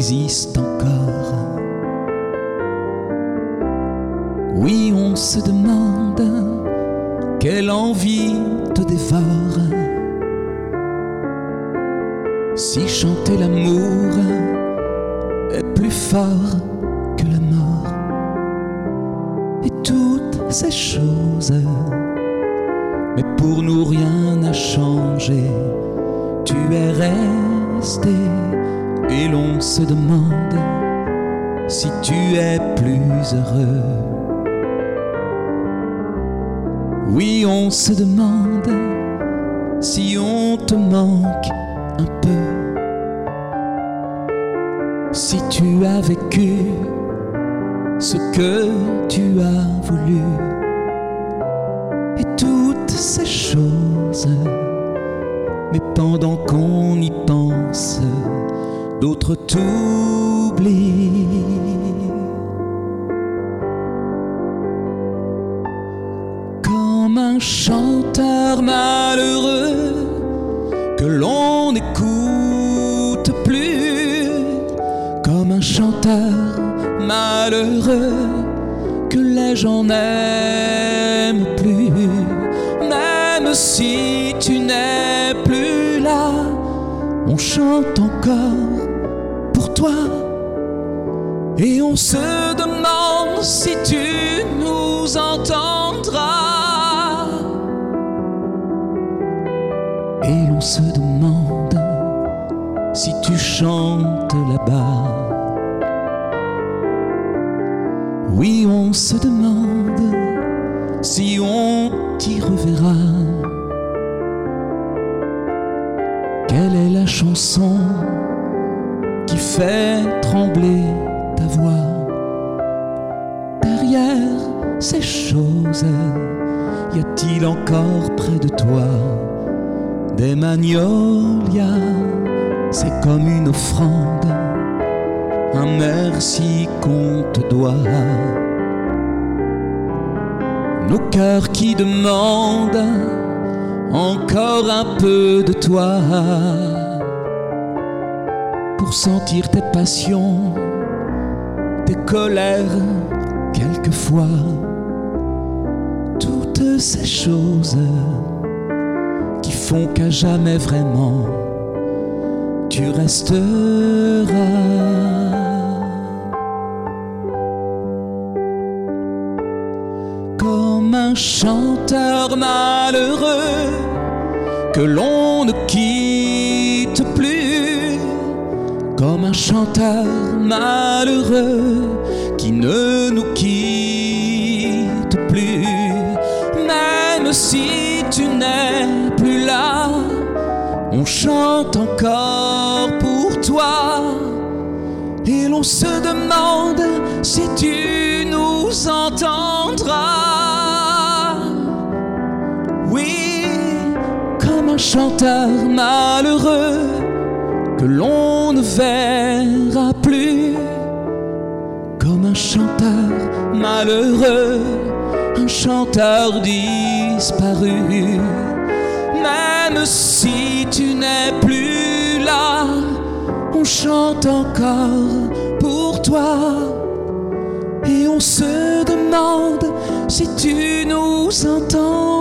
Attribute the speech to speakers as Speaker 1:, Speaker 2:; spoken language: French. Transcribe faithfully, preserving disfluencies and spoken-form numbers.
Speaker 1: existe encore. Oui, on se demande quelle envie te dévore. Si chanter l'amour est plus fort que la mort. Et toutes ces choses, mais pour nous rien n'a changé. Tu es resté et l'on se demande si tu es plus heureux. Oui, on se demande si on te manque un peu. Si tu as vécu ce que tu as voulu. Et toutes ces choses, mais pendant qu'on y pense, d'autres t'oublient. Comme un chanteur malheureux que l'on n'écoute plus. Comme un chanteur malheureux que les gens n'aiment plus. Même si tu n'es plus là, on chante encore pour toi. Et on se demande si tu nous entendras. Et l'on se demande si tu chantes là-bas. Oui, on se demande si on t'y reverra. Quelle est la chanson qui fait trembler ta voix? Derrière ces choses, y a-t-il encore près de toi des magnolias? C'est comme une offrande, un merci qu'on te doit. Nos cœurs qui demandent encore un peu de toi, pour sentir tes passions, tes colères quelquefois. Toutes ces choses qui font qu'à jamais vraiment tu resteras. Comme un chanteur malheureux que l'on ne quitte plus. Comme un chanteur malheureux qui ne nous quitte plus. Même si tu n'es plus là, on chante encore pour toi. Et l'on se demande si tu nous entendras. Oui, comme un chanteur malheureux que l'on ne verra plus. Comme un chanteur malheureux, un chanteur disparu. Même si tu n'es plus là, on chante encore pour toi. Et on se demande si tu nous entends.